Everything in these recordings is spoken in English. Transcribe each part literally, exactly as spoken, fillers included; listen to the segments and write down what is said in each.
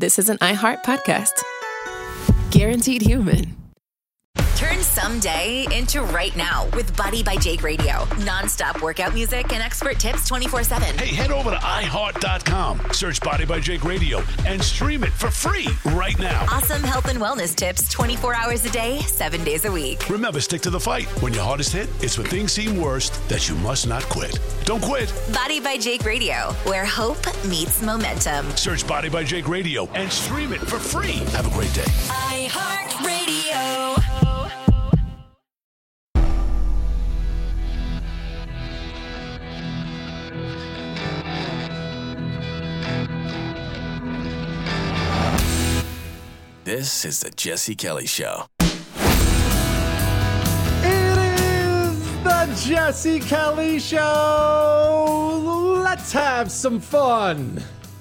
this is an iHeart podcast. Guaranteed human. Turn someday into right now with Body by Jake Radio. Non-stop workout music and expert tips twenty-four seven. Hey, head over to i heart dot com, search Body by Jake Radio, and stream it for free right now. Awesome health and wellness tips twenty-four hours a day, seven days a week. Remember, stick to the fight. When your hardest hit, it's when things seem worst that you must not quit. Don't quit. Body by Jake Radio, where hope meets momentum. Search Body by Jake Radio and stream it for free. Have a great day. iHeart Radio. This is the Jesse Kelly Show. It is the Jesse Kelly Show. Let's have some fun.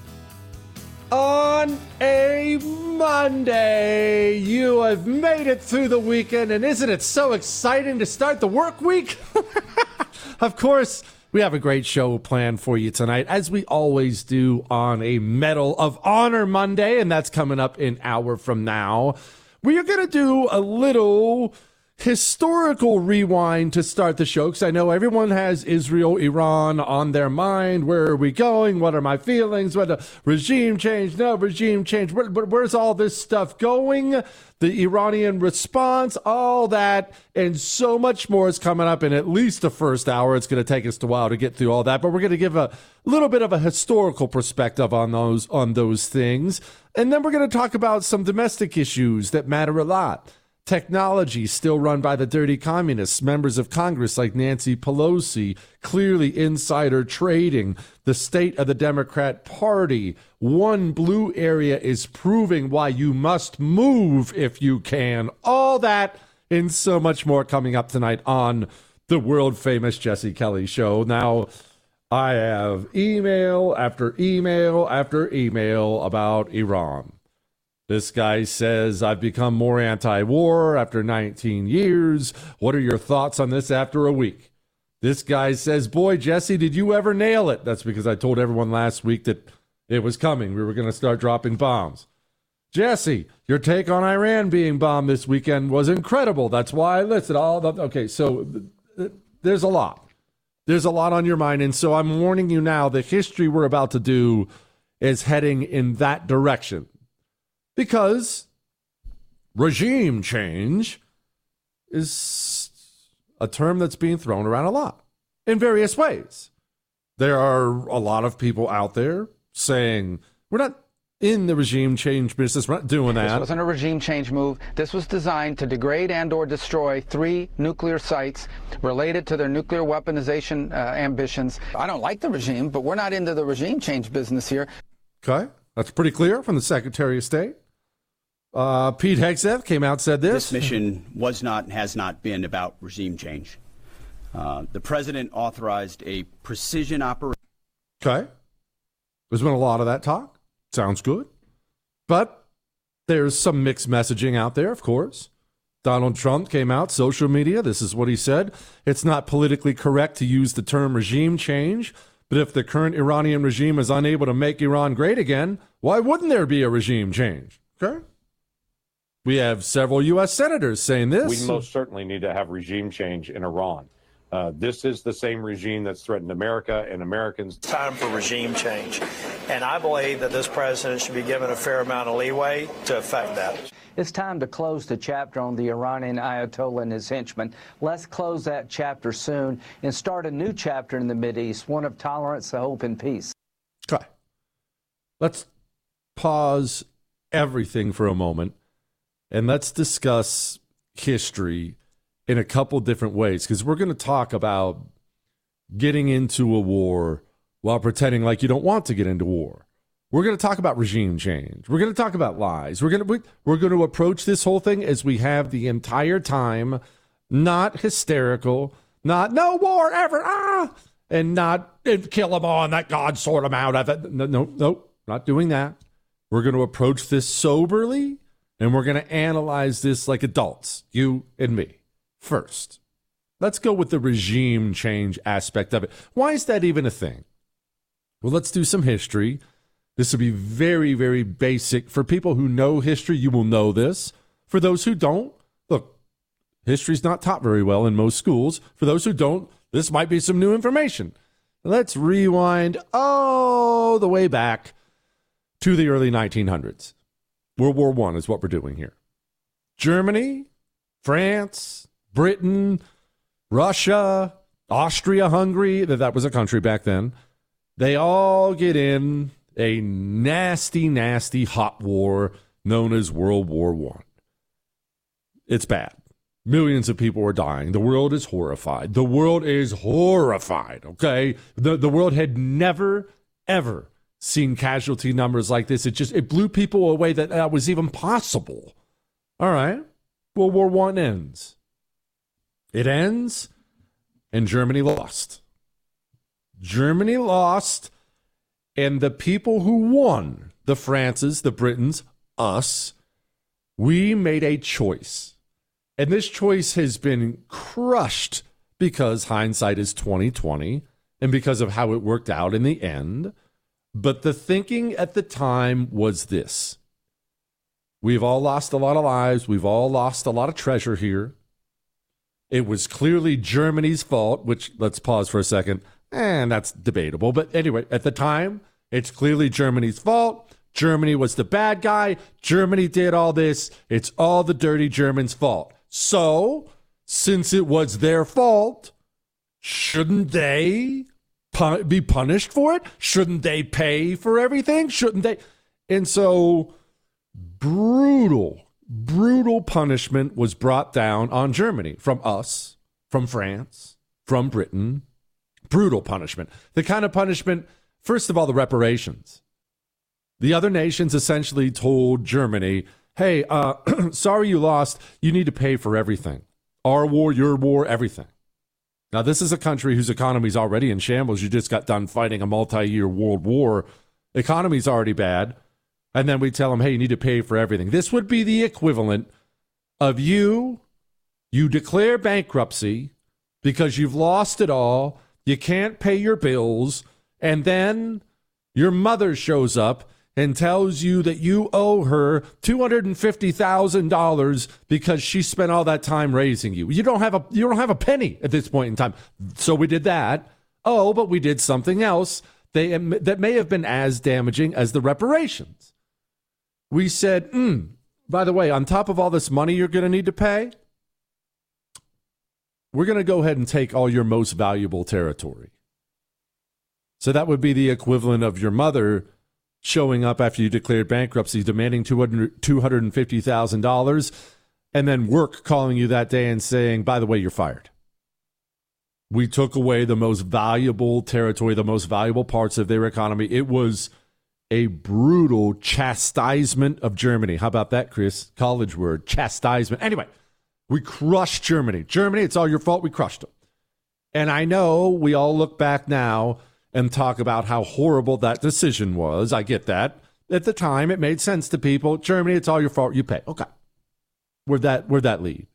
On a Monday, you have made it through the weekend, and isn't it so exciting to start the work week? Of course, we have a great show planned for you tonight, as we always do on a Medal of Honor Monday, and that's coming up an hour from now. We are going to do a little historical rewind to start the show, because I know everyone has Israel, Iran on their mind. Where are we going? What are my feelings? What a regime change? No regime change. Where, where, where's all this stuff going? The Iranian response, all that, and so much more is coming up in at least the first hour. It's going to take us a while to get through all that, but we're going to give a little bit of a historical perspective on those on those things, and then we're going to talk about some domestic issues that matter a lot. Technology still run by the dirty communists, members of Congress like Nancy Pelosi, clearly insider trading, the state of the Democrat Party. One blue area is proving why you must move if you can. All that and so much more coming up tonight on the world-famous Jesse Kelly Show. Now, I have email after email after email about Iran. This guy says, I've become more anti-war after nineteen years. What are your thoughts on this after a week? This guy says, boy, Jesse, did you ever nail it? That's because I told everyone last week that it was coming. We were going to start dropping bombs. Jesse, your take on Iran being bombed this weekend was incredible. That's why I listed all the... Okay, so there's a lot. There's a lot on your mind. And so I'm warning you now, the history we're about to do is heading in that direction. Because regime change is a term that's being thrown around a lot in various ways. There are a lot of people out there saying, we're not in the regime change business, we're not doing that. This wasn't a regime change move. This was designed to degrade and or destroy three nuclear sites related to their nuclear weaponization uh, ambitions. I don't like the regime, but we're not into the regime change business here. Okay, that's pretty clear from the Secretary of State. Uh, Pete Hegseth came out and said this. This mission was not and has not been about regime change. Uh, the president authorized a precision operation. Okay. There's been a lot of that talk. Sounds good. But there's some mixed messaging out there, of course. Donald Trump came out, social media. This is what he said. It's not politically correct to use the term regime change, but if the current Iranian regime is unable to make Iran great again, why wouldn't there be a regime change? Okay. We have several U S senators saying this. We most certainly need to have regime change in Iran. Uh, this is the same regime that's threatened America and Americans. Time for regime change. And I believe that this president should be given a fair amount of leeway to effect that. It's time to close the chapter on the Iranian Ayatollah and his henchmen. Let's close that chapter soon and start a new chapter in the Mideast, one of tolerance, hope, and peace. Okay. Let's pause everything for a moment. And let's discuss history in a couple different ways, because we're going to talk about getting into a war while pretending like you don't want to get into war. We're going to talk about regime change. We're going to talk about lies. We're going to we're going to approach this whole thing as we have the entire time, not hysterical, not no war ever, ah, and not and kill them all and that God sort them out of it. No, no, no, not doing that. We're going to approach this soberly. And we're going to analyze this like adults, you and me. First, let's go with the regime change aspect of it. Why is that even a thing? Well, let's do some history. This will be very, very basic. For people who know history, you will know this. For those who don't, look, history's not taught very well in most schools. For those who don't, this might be some new information. Let's rewind all the way back to the early nineteen hundreds. World War One is what we're doing here. Germany, France, Britain, Russia, Austria-Hungary, that was a country back then. They all get in a nasty, nasty hot war known as World War One. It's bad. Millions of people are dying. The world is horrified. The world is horrified, okay? The, the world had never, ever seen casualty numbers like this. It just, it blew people away that that was even possible. All right. World War One ends. It ends, and Germany lost. Germany lost, and the people who won, the Frances, the Britons, us, we made a choice. And this choice has been crushed because hindsight is twenty twenty and because of how it worked out in the end. But the thinking at the time was this. We've all lost a lot of lives. We've all lost a lot of treasure here. It was clearly Germany's fault, which, let's pause for a second, and that's debatable. But anyway, at the time, it's clearly Germany's fault. Germany was the bad guy. Germany did all this. It's all the dirty Germans' fault. So, since it was their fault, shouldn't they pu- be punished for it? Shouldn't they pay for everything? Shouldn't they? And so, brutal, brutal punishment was brought down on Germany from us, from France, from Britain. Brutal punishment. The kind of punishment, first of all, the reparations. The other nations essentially told Germany, hey, uh, sorry you lost. You need to pay for everything. Our war, your war, everything. Now, this is a country whose economy is already in shambles. You just got done fighting a multi-year world war. Economy's already bad. And then we tell them, hey, you need to pay for everything. This would be the equivalent of you, you declare bankruptcy because you've lost it all. You can't pay your bills. And then your mother shows up and tells you that you owe her two hundred fifty thousand dollars because she spent all that time raising you. You don't have a you don't have a penny at this point in time. So we did that. Oh, but we did something else they, that may have been as damaging as the reparations. We said, mm, by the way, on top of all this money you're going to need to pay, we're going to go ahead and take all your most valuable territory. So that would be the equivalent of your mother showing up after you declared bankruptcy, demanding two hundred fifty thousand dollars, and then work calling you that day and saying, by the way, you're fired. We took away the most valuable territory, the most valuable parts of their economy. It was a brutal chastisement of Germany. How about that, Chris? College word, chastisement. Anyway, we crushed Germany. Germany, it's all your fault. We crushed them. And I know we all look back now and talk about how horrible that decision was. I get that. At the time, it made sense to people. Germany, it's all your fault. You pay. Okay. Where'd that, where'd that lead?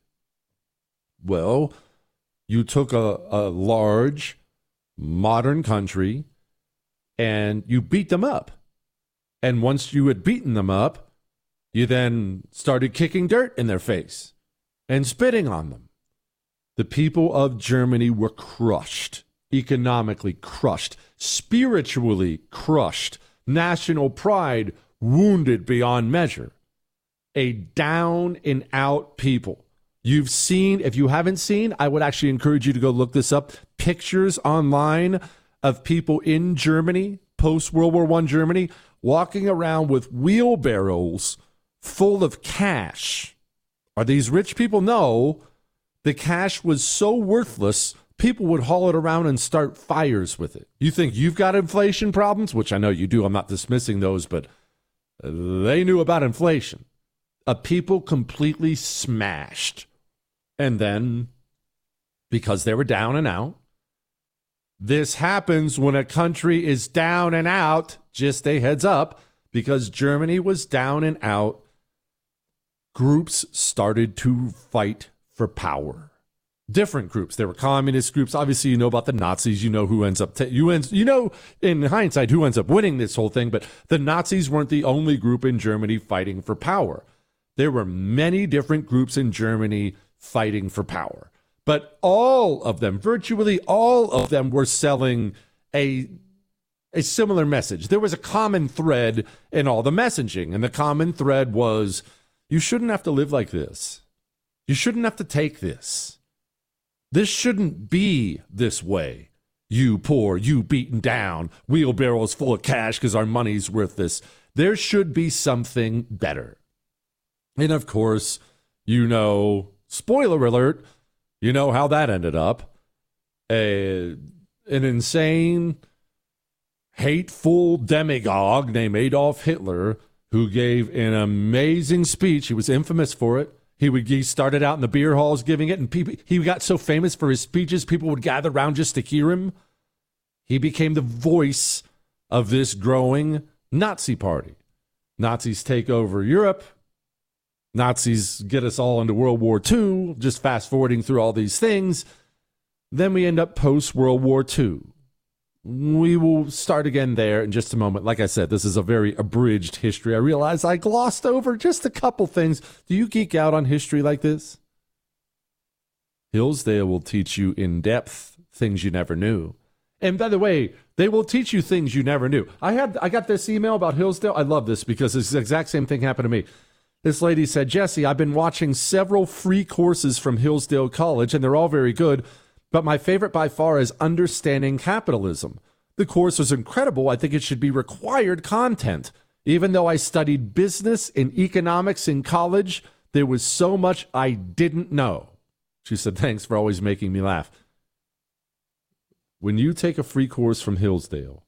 Well, you took a, a large, modern country, and you beat them up. And once you had beaten them up, you then started kicking dirt in their face and spitting on them. The people of Germany were crushed. Economically crushed, spiritually crushed, national pride wounded beyond measure. A down and out people. You've seen, if you haven't seen, I would actually encourage you to go look this up. Pictures online of people in Germany, post-World War One Germany, walking around with wheelbarrows full of cash. Are these rich people? No. The cash was so worthless, people would haul it around and start fires with it. You think you've got inflation problems, which I know you do. I'm not dismissing those, but they knew about inflation. A people completely smashed. And then, because they were down and out, this happens when a country is down and out, just a heads up, because Germany was down and out, groups started to fight for power. different groups. There were communist groups. Obviously, you know about the Nazis. You know who ends up, ta- you, ends, you know, in hindsight, who ends up winning this whole thing. But the Nazis weren't the only group in Germany fighting for power. There were many different groups in Germany fighting for power. But all of them, virtually all of them, were selling a a similar message. There was a common thread in all the messaging, and the common thread was, you shouldn't have to live like this. You shouldn't have to take this. This shouldn't be this way. You poor, you beaten down, wheelbarrows full of cash because our money's worth this. There should be something better. And of course, you know, spoiler alert, you know how that ended up. A, an insane, hateful demagogue named Adolf Hitler, who gave an amazing speech. He was infamous for it. He would he started out in the beer halls giving it, and people, he got so famous for his speeches, people would gather around just to hear him. He became the voice of this growing Nazi party. Nazis take over Europe. Nazis get us all into World War Two, just fast forwarding through all these things. Then we end up post-World War Two. We will start again there in just a moment. Like I said, this is a very abridged history. I realize I glossed over just a couple things. Do you geek out on history like this? Hillsdale will teach you in depth things you never knew. And by the way, they will teach you things you never knew. I had I got this email about Hillsdale. I love this because it's the exact same thing happened to me. This lady said, Jesse, I've been watching several free courses from Hillsdale College, and they're all very good. But my favorite by far is Understanding Capitalism. The course was incredible. I think it should be required content. Even though I studied business and economics in college, there was so much I didn't know. She said, thanks for always making me laugh. When you take a free course from Hillsdale,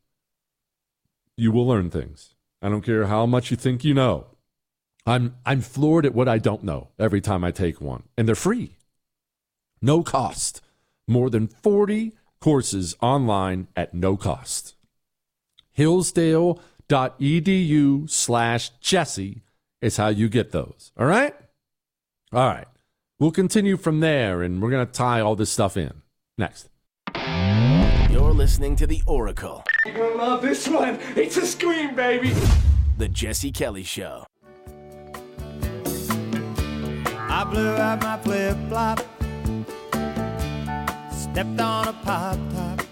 you will learn things. I don't care how much you think you know. I'm I'm floored at what I don't know every time I take one. And they're free. No cost. More than forty courses online at no cost. Hillsdale.edu slash Jesse is how you get those. All right? All right. We'll continue from there, and we're going to tie all this stuff in. Next. You're listening to The Oracle. You're going to love this one. It's a scream, baby. The Jesse Kelly Show. I blew out my flip-flop, stepped on a pop-top.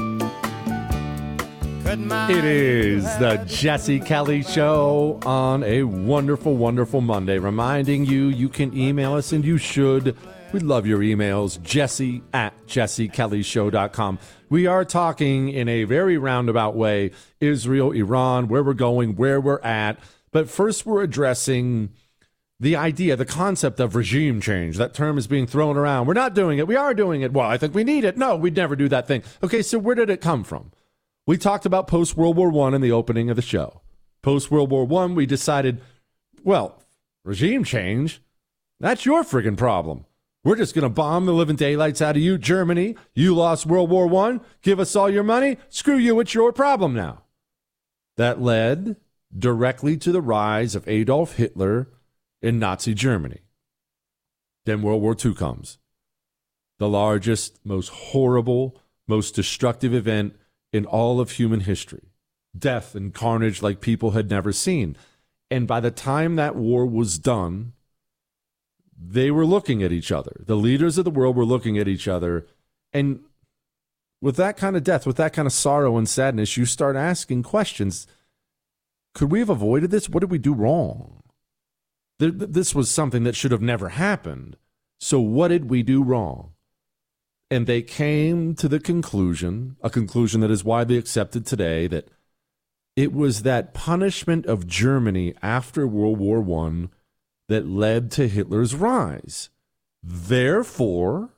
It is the Jesse Kelly Show on a wonderful, wonderful Monday, reminding you you can email us, and you should. We love your emails, jesse at jesse kelly show dot com. We are talking in a very roundabout way, Israel, Iran, where we're going, where we're at. But first we're addressing the idea, the concept of regime change. That term is being thrown around. We're not doing it. We are doing it. Well, I think we need it. No, we'd never do that thing. Okay, so where did it come from? We talked about post-World War One in the opening of the show. Post-World War One, we decided, well, regime change, that's your friggin' problem. We're just going to bomb the living daylights out of you, Germany. You lost World War One. Give us all your money. Screw you. It's your problem now. That led directly to the rise of Adolf Hitler in Nazi Germany. Then World War Two comes. The largest, most horrible, most destructive event in all of human history. Death and carnage like people had never seen. And by the time that war was done, they were looking at each other. The leaders of the world were looking at each other. And with that kind of death, with that kind of sorrow and sadness, you start asking questions. Could we have avoided this? What did we do wrong? This was something that should have never happened. So what did we do wrong? And they came to the conclusion, a conclusion that is widely accepted today, that it was that punishment of Germany after World War One that led to Hitler's rise. Therefore,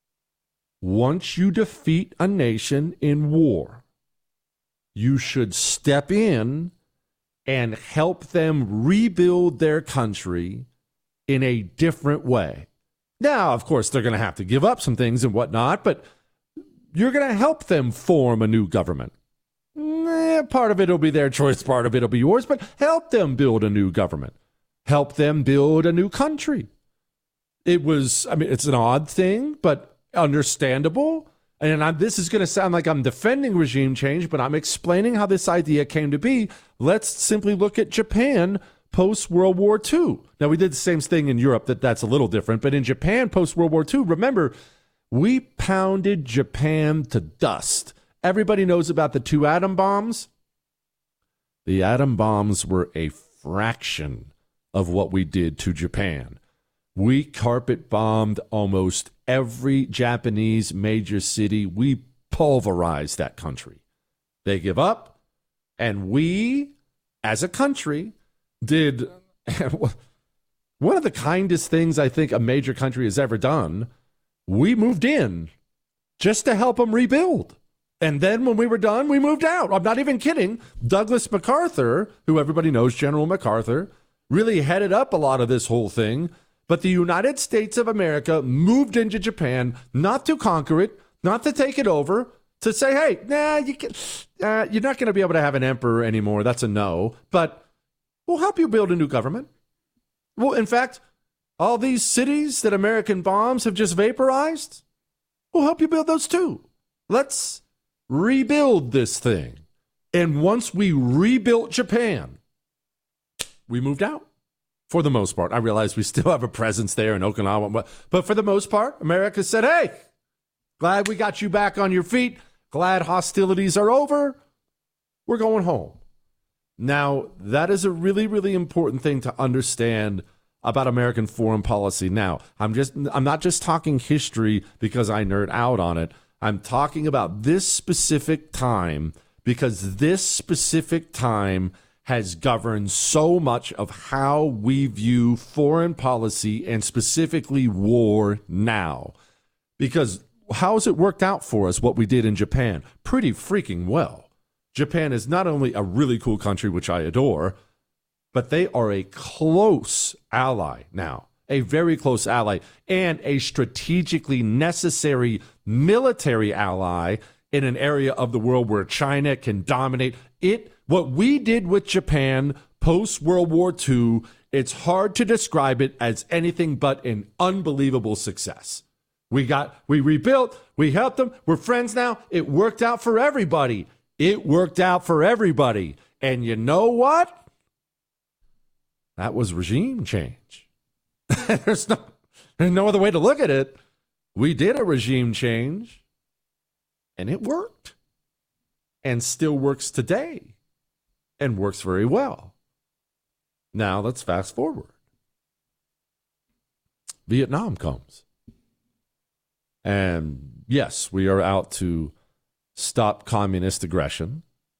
once you defeat a nation in war, you should step in and help them rebuild their country in a different way. Now, of course, they're going to have to give up some things and whatnot, but you're going to help them form a new government. Eh, part of it will be their choice, part of it will be yours, but help them build a new government. Help them build a new country. It was, I mean, it's an odd thing, but understandable. And I'm, this is going to sound like I'm defending regime change, but I'm explaining how this idea came to be. Let's simply look at Japan post-World War Two. Now, we did the same thing in Europe. That that's a little different. But in Japan post-World War Two, remember, we pounded Japan to dust. Everybody knows about the two atom bombs. The atom bombs were a fraction of what we did to Japan. We carpet bombed almost every Japanese major city. We pulverized that country. They give up, and we, as a country, did one of the kindest things I think a major country has ever done. We moved in just to help them rebuild. And then when we were done, we moved out. I'm not even kidding. Douglas MacArthur, who everybody knows, General MacArthur, really headed up a lot of this whole thing. But the United States of America moved into Japan not to conquer it, not to take it over, to say, hey, nah, you can, uh, you're not going to be able to have an emperor anymore. That's a no. But we'll help you build a new government. Well, in fact, all these cities that American bombs have just vaporized, we'll help you build those too. Let's rebuild this thing. And once we rebuilt Japan, we moved out. For the most part. I realize we still have a presence there in Okinawa. But for the most part, America said, hey, glad we got you back on your feet. Glad hostilities are over. We're going home. Now, that is a really, really important thing to understand about American foreign policy. Now, I'm just I'm not just talking history because I nerd out on it. I'm talking about this specific time because this specific time has governed so much of how we view foreign policy and specifically war now. Because how has it worked out for us, what we did in Japan? Pretty freaking well. Japan is not only a really cool country, which I adore, but they are a close ally now, a very close ally, and a strategically necessary military ally in an area of the world where China can dominate it. What we did with Japan post-World War Two, it's hard to describe it as anything but an unbelievable success. We got, we rebuilt, we helped them, we're friends now. It worked out for everybody. It worked out for everybody. And you know what? That was regime change. there's, no, there's no other way to look at it. We did a regime change, and it worked. And still works today. And works very well. Now let's fast forward. Vietnam comes. And yes, we are out to stop communist aggression.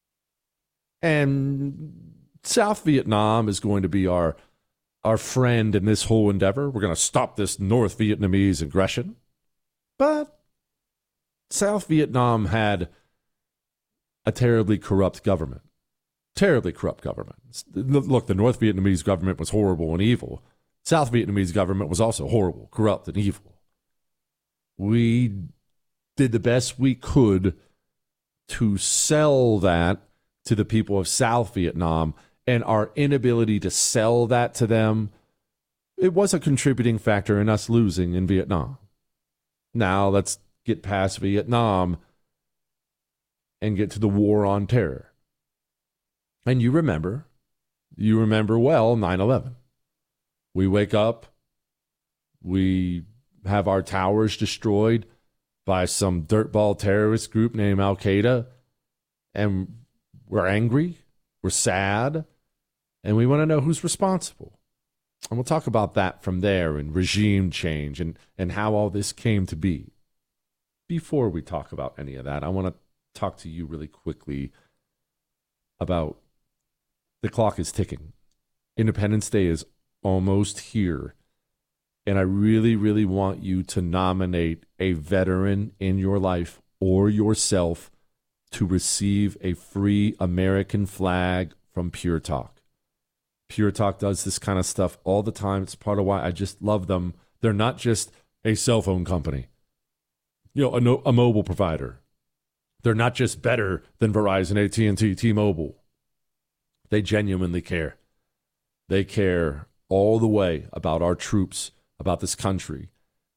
And South Vietnam is going to be our, our friend in this whole endeavor. We're going to stop this North Vietnamese aggression. But South Vietnam had a terribly corrupt government. Terribly corrupt government. Look, the North Vietnamese government was horrible and evil. South Vietnamese government was also horrible, corrupt, and evil. We did the best we could to sell that to the people of South Vietnam, and our inability to sell that to them, it was a contributing factor in us losing in Vietnam. Now let's get past Vietnam and get to the war on terror. And you remember, you remember well nine eleven. We wake up, we have our towers destroyed by some dirtball terrorist group named Al-Qaeda, and we're angry, we're sad, and we want to know who's responsible. And we'll talk about that from there, and regime change, and, and how all this came to be. Before we talk about any of that, I want to talk to you really quickly about the clock is ticking. Independence Day is almost here. And I really, really want you to nominate a veteran in your life or yourself to receive a free American flag from Pure Talk. Pure Talk does this kind of stuff all the time. It's part of why I just love them. They're not just a cell phone company, you know, a, no, a mobile provider. They're not just better than Verizon, A T and T, T-Mobile. They genuinely care. They care all the way about our troops, about this country.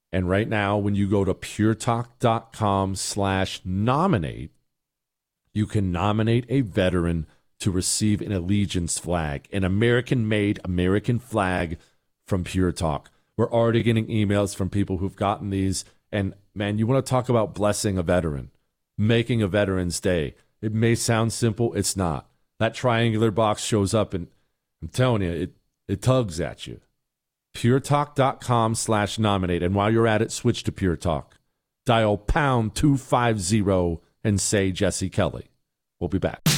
And right now, when you go to puretalk.com slash nominate, you can nominate a veteran to receive an allegiance flag, an American-made American flag from Pure Talk. We're already getting emails from people who've gotten these. And, man, you want to talk about blessing a veteran, making a Veterans Day. It may sound simple. It's not. That triangular box shows up, and I'm telling you, it, it tugs at you. puretalk.com slash nominate. And while you're at it, switch to Pure Talk. Dial pound two fifty and say Jesse Kelly. We'll be back.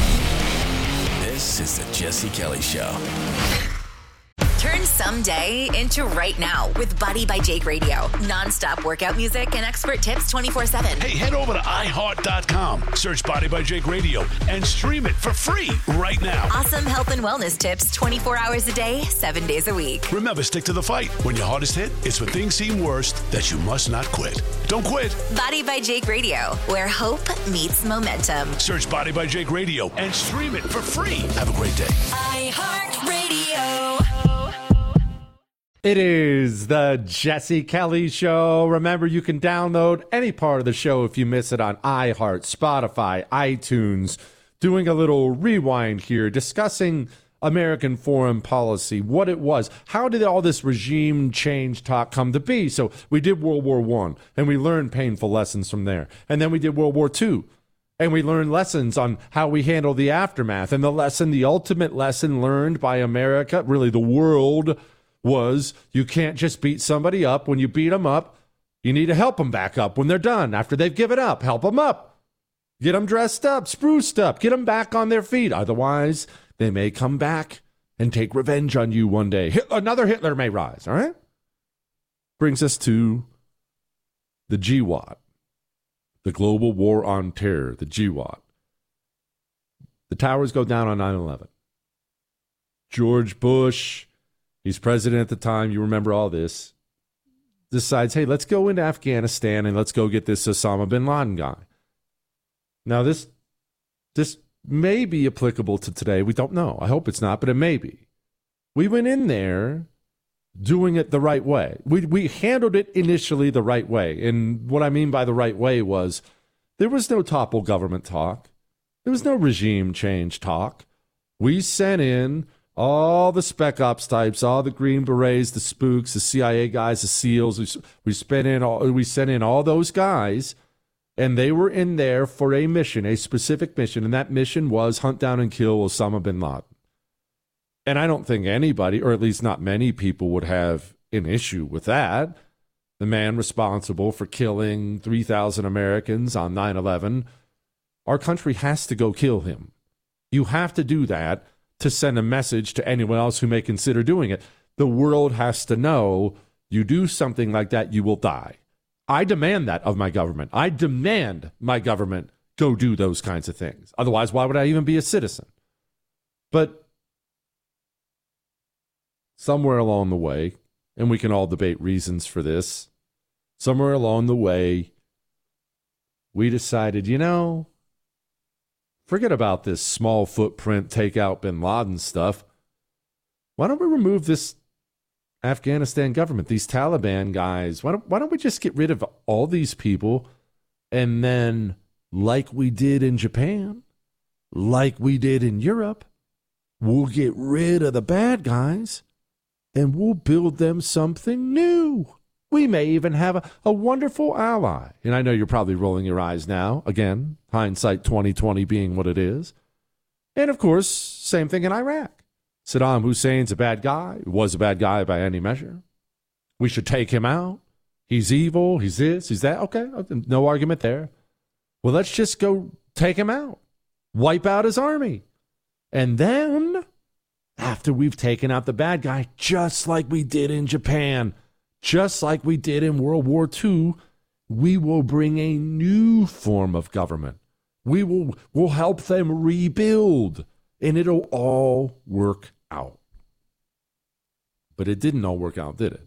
This is the Jesse Kelly Show. Turn someday into right now with Body by Jake Radio. Non-stop workout music and expert tips twenty-four seven. Hey, head over to i heart dot com, search Body by Jake Radio, and stream it for free right now. Awesome health and wellness tips twenty-four hours a day, seven days a week. Remember, stick to the fight. When your hardest hit, it's when things seem worst that you must not quit. Don't quit. Body by Jake Radio, where hope meets momentum. Search Body by Jake Radio and stream it for free. Have a great day. iHeartRadio. It is the Jesse Kelly Show. Remember, you can download any part of the show if you miss it on iHeart, Spotify, iTunes. Doing a little rewind here, discussing American foreign policy, what it was. How did all this regime change talk come to be? So we did World War One, and we learned painful lessons from there. And then we did World War Two, and we learned lessons on how we handle the aftermath. And the lesson, the ultimate lesson learned by America, really the world, was you can't just beat somebody up. When you beat them up, you need to help them back up when they're done. After they've given up, help them up. Get them dressed up, spruced up, get them back on their feet. Otherwise, they may come back and take revenge on you one day. Hitler, another Hitler may rise, all right? Brings us to the G W O T, the Global War on Terror, the G W O T. The towers go down on nine eleven. George Bush, he's president at the time, you remember all this, decides, hey, let's go into Afghanistan and let's go get this Osama bin Laden guy. Now, this this may be applicable to today. We don't know. I hope it's not, but it may be. We went in there doing it the right way. We we handled it initially the right way. And what I mean by the right way was there was no topple government talk. There was no regime change talk. We sent in all the spec ops types, all the Green Berets, the spooks, the C I A guys, the SEALs. We, we, spent in all, we sent in all those guys, and they were in there for a mission, a specific mission, and that mission was hunt down and kill Osama bin Laden. And I don't think anybody, or at least not many people, would have an issue with that. The man responsible for killing three thousand Americans on nine eleven, our country has to go kill him. You have to do that to send a message to anyone else who may consider doing it. The world has to know you do something like that, you will die. I demand that of my government. I demand my government go do those kinds of things. Otherwise, why would I even be a citizen? But somewhere along the way, and we can all debate reasons for this, somewhere along the way, we decided, you know, forget about this small footprint, take out bin Laden stuff. Why don't we remove this Afghanistan government, these Taliban guys? Why don't, why don't we just get rid of all these people, and then, like we did in Japan, like we did in Europe, we'll get rid of the bad guys, and we'll build them something new. We may even have a, a wonderful ally. And I know you're probably rolling your eyes now. Again, hindsight twenty twenty being what it is. And, of course, same thing in Iraq. Saddam Hussein's a bad guy. He was a bad guy by any measure. We should take him out. He's evil. He's this. He's that. Okay, no argument there. Well, let's just go take him out. Wipe out his army. And then, after we've taken out the bad guy, just like we did in Japan, just like we did in World War Two, we will bring a new form of government. We will will help them rebuild, and it'll all work out. But it didn't all work out, did it?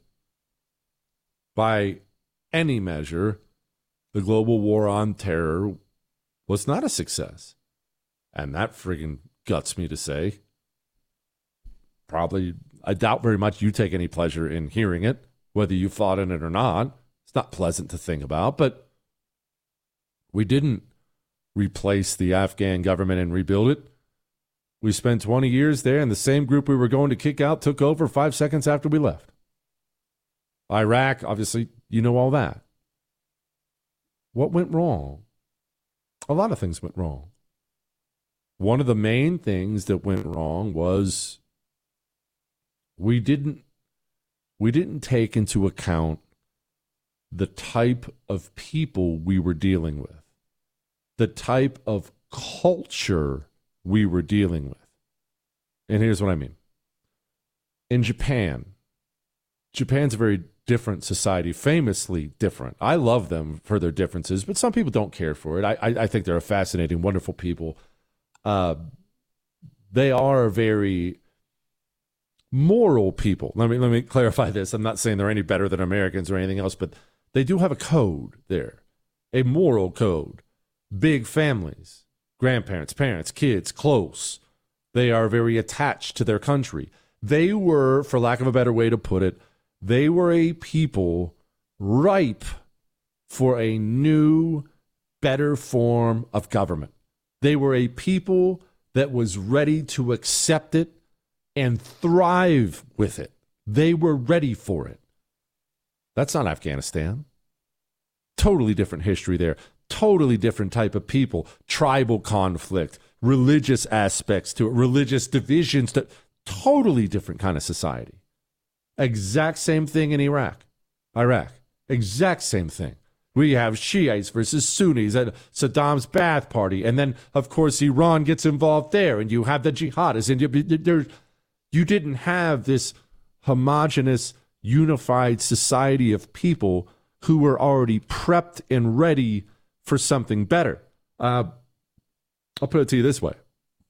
By any measure, the global war on terror was not a success. And that friggin' guts me to say. Probably, I doubt very much you take any pleasure in hearing it. whether you fought in it or not. It's not pleasant to think about, but we didn't replace the Afghan government and rebuild it. We spent twenty years there, and the same group we were going to kick out took over five seconds after we left. Iraq, obviously, you know all that. What went wrong? A lot of things went wrong. One of the main things that went wrong was we didn't we didn't take into account the type of people we were dealing with, the type of culture we were dealing with. And here's what I mean. In Japan, Japan's a very different society, famously different. I love them for their differences, but some people don't care for it. I, I, I think they're a fascinating, wonderful people. Uh, they are very moral people. Let me let me clarify this. I'm not saying they're any better than Americans or anything else, but they do have a code there, a moral code. Big families, grandparents, parents, kids, close. They are very attached to their country. They were, for lack of a better way to put it, they were a people ripe for a new, better form of government. They were a people that was ready to accept it and thrive with it. They were ready for it. That's not Afghanistan. Totally different history there. Totally different type of people. Tribal conflict, religious aspects to it, religious divisions. To, totally different kind of society. Exact same thing in Iraq, Iraq. Exact same thing. We have Shiites versus Sunnis at Saddam's Ba'ath Party. And then, of course, Iran gets involved there. And you have the jihadists. And you, there, you didn't have this homogenous, unified society of people who were already prepped and ready for something better. Uh, I'll put it to you this way.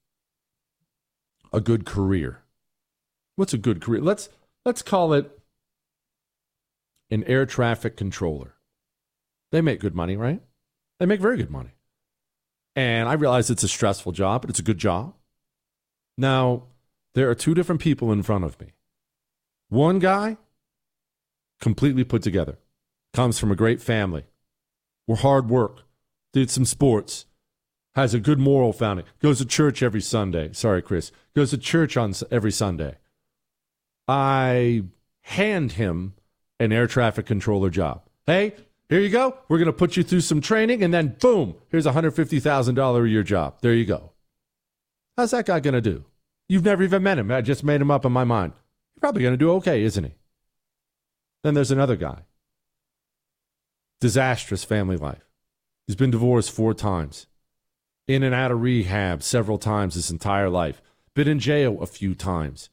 A good career. What's a good career? Let's let's call it an air traffic controller. They make good money, right? They make very good money. And I realize it's a stressful job, but it's a good job. Now, there are two different people in front of me. One guy, completely put together, comes from a great family. We're hard work, did some sports, has a good moral founding, goes to church every Sunday. Sorry, Chris. Goes to church on every Sunday. I hand him an air traffic controller job. Hey, here you go. We're going to put you through some training, and then boom, here's a one hundred fifty thousand dollars a year job. There you go. How's that guy going to do? You've never even met him. I just made him up in my mind. He's probably going to do okay, isn't he? Then there's another guy. Disastrous family life. He's been divorced four times. In and out of rehab several times his entire life. Been in jail a few times.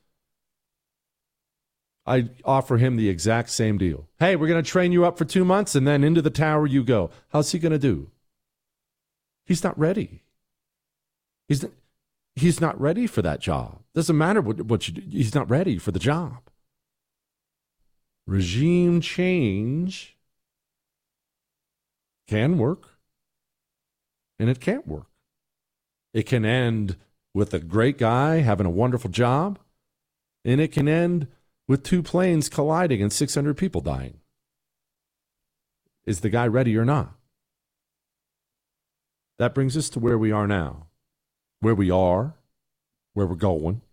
I offer him the exact same deal. Hey, we're going to train you up for two months and then into the tower you go. How's he going to do? He's not ready. He's not, he's not ready for that job. Doesn't matter what, what you do. He's not ready for the job. Regime change can work, and it can't work. It can end with a great guy having a wonderful job, and it can end with two planes colliding and six hundred people dying. Is the guy ready or not? That brings us to where we are now, where we are, where we're going.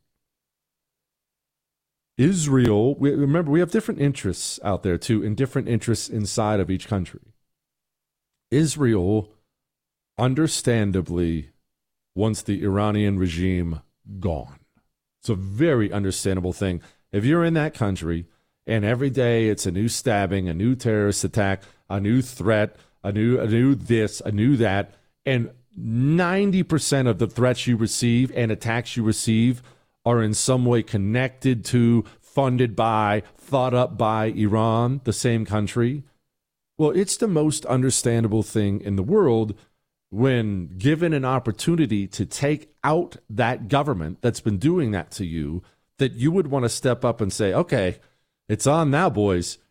Israel, we, remember, we have different interests out there, too, and different interests inside of each country. Israel, understandably, wants the Iranian regime gone. It's a very understandable thing. If you're in that country and every day it's a new stabbing, a new terrorist attack, a new threat, a new, a new this, a new that, and ninety percent of the threats you receive and attacks you receive are in some way connected to, funded by, thought up by Iran, the same country, well, it's the most understandable thing in the world when given an opportunity to take out that government that's been doing that to you, that you would want to step up and say, okay, it's on now, boys.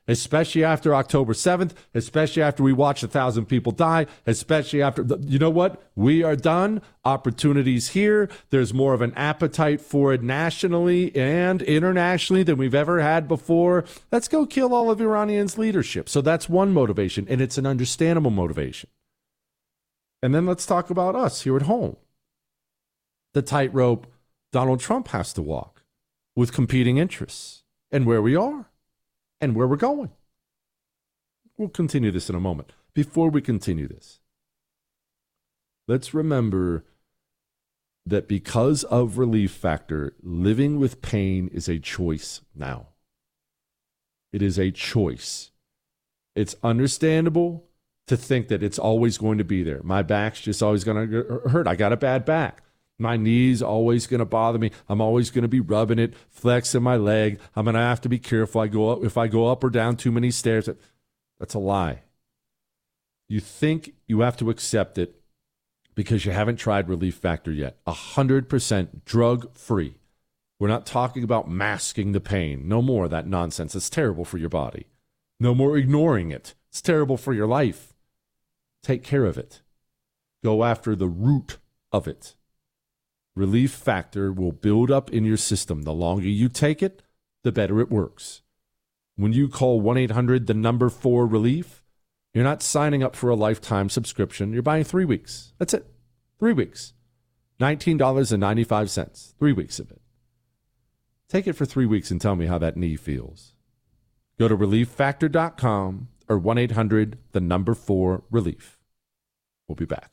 especially after October seventh, especially after we watched a thousand people die, especially after, the, you know what? We are done. Opportunities here. There's more of an appetite for it nationally and internationally than we've ever had before. Let's go kill all of Iranians' leadership. So that's one motivation, and it's an understandable motivation. And then let's talk about us here at home. The tightrope Donald Trump has to walk with competing interests and where we are and where we're going. We'll continue this in a moment. Before we continue this, let's remember that because of Relief Factor, living with pain is a choice now. It is a choice. It's understandable to think that it's always going to be there. My back's just always going to hurt. I got a bad back. My knee's always going to bother me. I'm always going to be rubbing it, flexing my leg. I'm going to have to be careful. I go up, if I go up or down too many stairs. That's a lie. You think you have to accept it because you haven't tried Relief Factor yet. one hundred percent drug-free. We're not talking about masking the pain. No more of that nonsense. It's terrible for your body. No more ignoring it. It's terrible for your life. Take care of it. Go after the root of it. Relief Factor will build up in your system. The longer you take it, the better it works. When you call one eight hundred, the number four relief, you're not signing up for a lifetime subscription. You're buying three weeks. That's it. Three weeks. nineteen dollars and ninety-five cents. Three weeks of it. Take it for three weeks and tell me how that knee feels. Go to relief factor dot com or one eight hundred, the number four relief. We'll be back.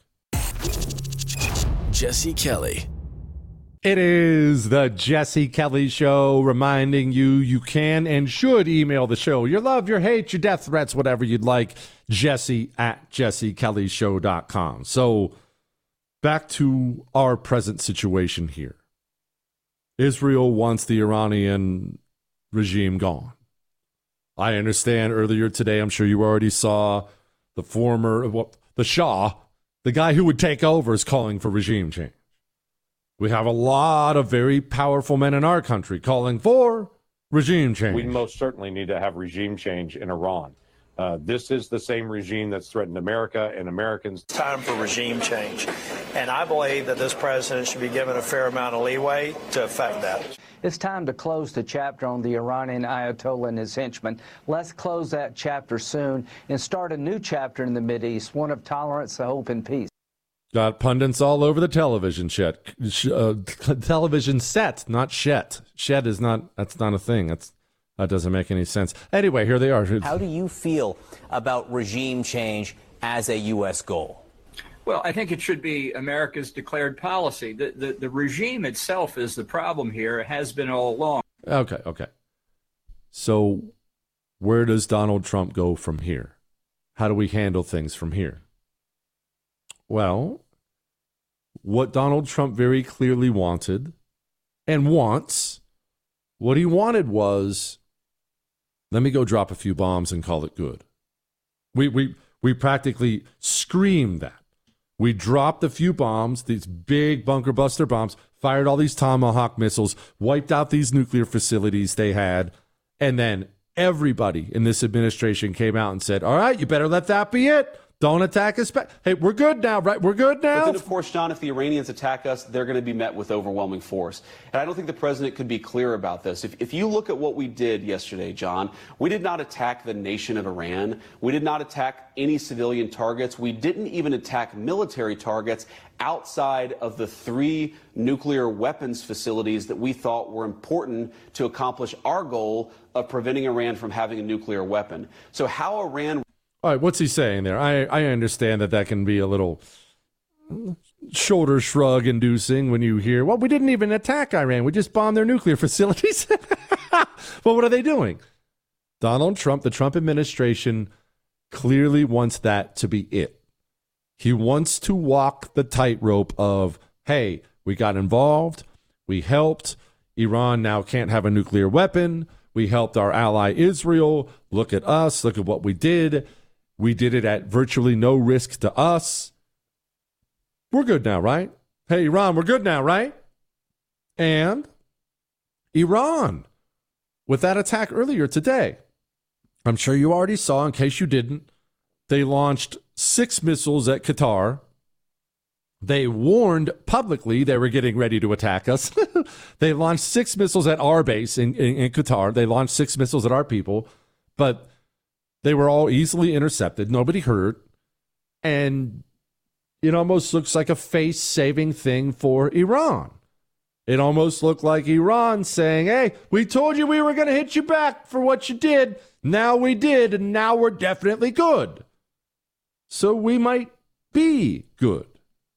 Jesse Kelly. It is the Jesse Kelly Show, reminding you you can and should email the show. Your love, your hate, your death threats, whatever you'd like. Jesse at jesse kelly show dot com. So back to our present situation here. Israel wants the Iranian regime gone. I understand earlier today, I'm sure you already saw the former, well, the Shah, the guy who would take over, is calling for regime change. We have a lot of very powerful men in our country calling for regime change. We most certainly need to have regime change in Iran. Uh, this is the same regime that's threatened America and Americans. It's time for regime change. And I believe that this president should be given a fair amount of leeway to effect that. It's time to close the chapter on the Iranian Ayatollah and his henchmen. Let's close that chapter soon and start a new chapter in the Mideast, one of tolerance, hope, and peace. Got pundits all over the television set. Uh, television set, not shet. Shed is not, that's not a thing. That's That doesn't make any sense. Anyway, here they are. How do you feel about regime change as a U S goal? Well, I think it should be America's declared policy. The, the, the regime itself is the problem here. It has been all along. Okay, okay. So where does Donald Trump go from here? How do we handle things from here? Well, what Donald Trump very clearly wanted and wants, what he wanted was, let me go drop a few bombs and call it good. We we we practically screamed that. We dropped a few bombs, these big bunker buster bombs, fired all these Tomahawk missiles, wiped out these nuclear facilities they had, and then everybody in this administration came out and said, all right, you better let that be it. Don't attack us back. Hey, we're good now, right? We're good now. But then, of course, John, if the Iranians attack us, they're going to be met with overwhelming force. And I don't think the president could be clear about this. If, if you look at what we did yesterday, John, we did not attack the nation of Iran. We did not attack any civilian targets. We didn't even attack military targets outside of the three nuclear weapons facilities that we thought were important to accomplish our goal of preventing Iran from having a nuclear weapon. So how Iran... All right, what's he saying there? I, I understand that that can be a little shoulder shrug inducing when you hear, well, we didn't even attack Iran. We just bombed their nuclear facilities. Well, what are they doing? Donald Trump, the Trump administration, clearly wants that to be it. He wants to walk the tightrope of, hey, we got involved. We helped. Iran now can't have a nuclear weapon. We helped our ally Israel. Look at us. Look at what we did. We did it at virtually no risk to us. We're good now, right? Hey, Iran, we're good now, right? And Iran, with that attack earlier today, I'm sure you already saw, in case you didn't, they launched six missiles at Qatar. They warned publicly they were getting ready to attack us. They launched six missiles at our base in, in, in Qatar. They launched six missiles at our people, but they were all easily intercepted. Nobody hurt. And it almost looks like a face-saving thing for Iran. It almost looked like Iran saying, hey, we told you we were going to hit you back for what you did. Now we did, and now we're definitely good. So we might be good.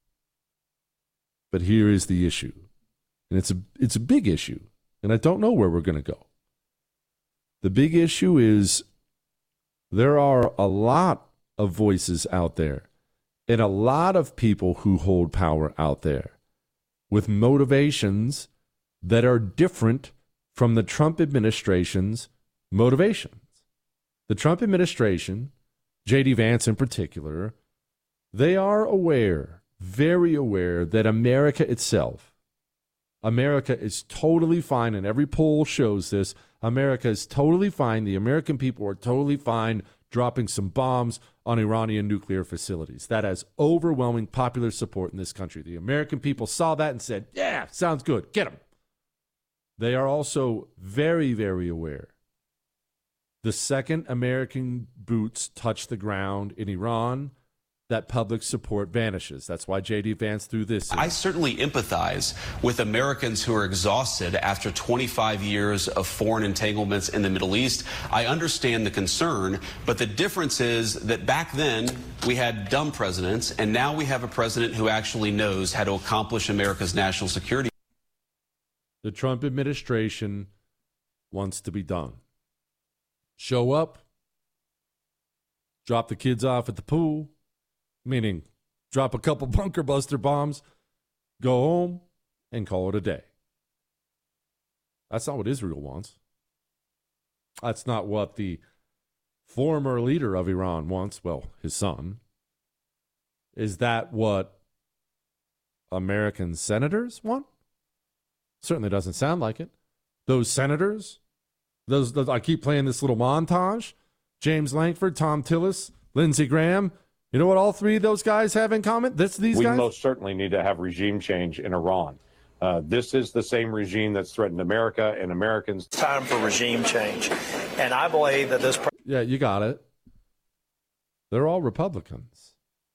But here is the issue. And it's a it's a big issue. And I don't know where we're going to go. The big issue is there are a lot of voices out there and a lot of people who hold power out there with motivations that are different from the Trump administration's motivations. The Trump administration, J D Vance in particular, they are aware, very aware, that America itself, America is totally fine, and every poll shows this. America is totally fine. The American people are totally fine dropping some bombs on Iranian nuclear facilities. That has overwhelming popular support in this country. The American people saw that and said, yeah, sounds good. Get them. They are also very, very aware. The second American boots touch the ground in Iran, that public support vanishes. That's why J D Vance threw this in. I certainly empathize with Americans who are exhausted after twenty-five years of foreign entanglements in the Middle East. I understand the concern, but the difference is that back then we had dumb presidents, and now we have a president who actually knows how to accomplish America's national security. The Trump administration wants to be done. Show up, drop the kids off at the pool, meaning drop a couple bunker buster bombs, go home, and call it a day. That's not what Israel wants. That's not what the former leader of Iran wants. Well, his son. Is that what American senators want? Certainly doesn't sound like it. Those senators, those, those I keep playing this little montage. James Lankford, Tom Tillis, Lindsey Graham. You know what all three of those guys have in common? This, these we guys? most certainly need to have regime change in Iran. Uh, this is the same regime that's threatened America and Americans. It's time for regime change. And I believe that this... Pre- yeah, you got it. They're all Republicans.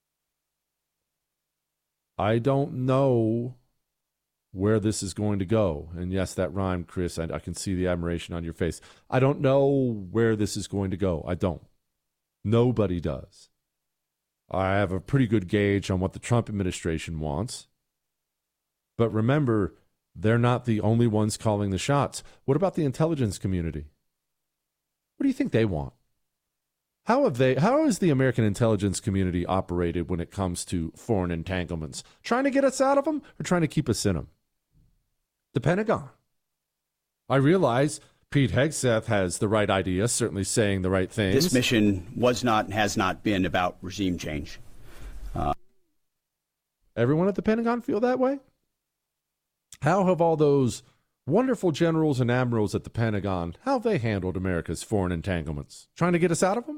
I don't know where this is going to go. And yes, that rhymed, Chris. I, I can see the admiration on your face. I don't know where this is going to go. I don't. Nobody does. I have a pretty good gauge on what the Trump administration wants. But remember, they're not the only ones calling the shots. What about the intelligence community? What do you think they want? How have they, how has the American intelligence community operated when it comes to foreign entanglements? Trying to get us out of them or trying to keep us in them? The Pentagon. I realize Pete Hegseth has the right idea, certainly saying the right things. This mission was not and has not been about regime change. Uh, Everyone at the Pentagon feel that way? How have all those wonderful generals and admirals at the Pentagon, how have they handled America's foreign entanglements? Trying to get us out of them?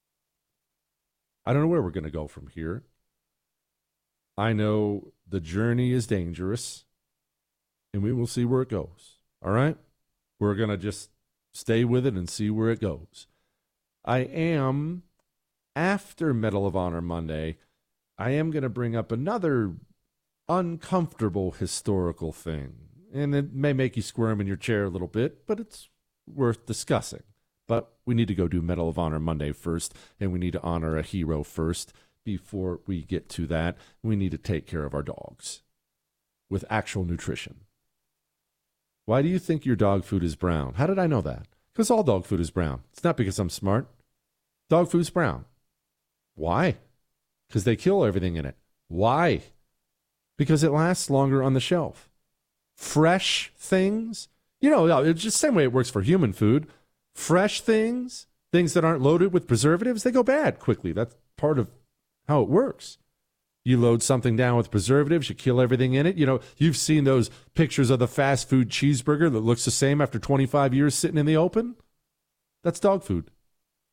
I don't know where we're going to go from here. I know the journey is dangerous, and we will see where it goes. All right? We're going to just stay with it and see where it goes. I am, after Medal of Honor Monday, I am going to bring up another uncomfortable historical thing. And it may make you squirm in your chair a little bit, but it's worth discussing. But we need to go do Medal of Honor Monday first, and we need to honor a hero first. Before we get to that, we need to take care of our dogs with actual nutrition. Why do you think your dog food is brown? How did I know that? Because all dog food is brown. It's not because I'm smart. Dog food's brown. Why? Because they kill everything in it. Why? Because it lasts longer on the shelf. Fresh things, you know, it's just the same way it works for human food. Fresh things, things that aren't loaded with preservatives, they go bad quickly. That's part of how it works. You load something down with preservatives, you kill everything in it. You know, you've seen those pictures of the fast food cheeseburger that looks the same after twenty-five years sitting in the open. That's dog food.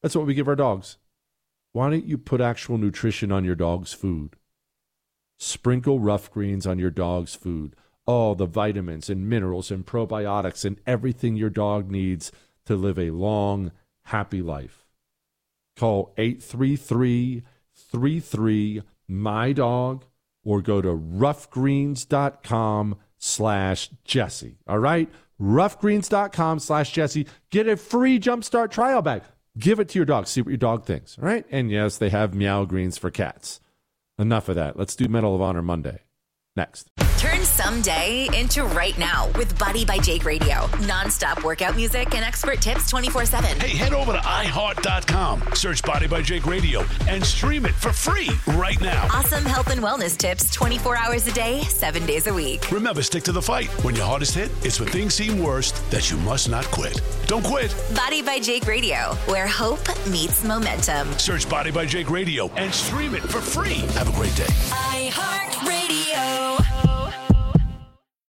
That's what we give our dogs. Why don't you put actual nutrition on your dog's food? Sprinkle Rough Greens on your dog's food. All the vitamins and minerals and probiotics and everything your dog needs to live a long, happy life. Call eight three three, three three, M Y D O G or go to roughgreens.com slash Jesse. All right? roughgreens.com slash Jesse. Get a free Jumpstart trial bag. Give it to your dog. See what your dog thinks. All right? And yes, they have Meow Greens for cats. Enough of that. Let's do Medal of Honor Monday. Next. Turn someday into right now with Buddy by Jake Radio. Non-stop workout music and expert tips twenty-four seven. Hey, head over to i heart dot com, search Body by Jake Radio, and stream it for free right now. Awesome health and wellness tips twenty-four hours a day, seven days a week. Remember, stick to the fight. When your hardest hit, it's when things seem worst that you must not quit. Don't quit. Body by Jake Radio, where hope meets momentum. Search Body by Jake Radio and stream it for free. Have a great day. iHeartRadio.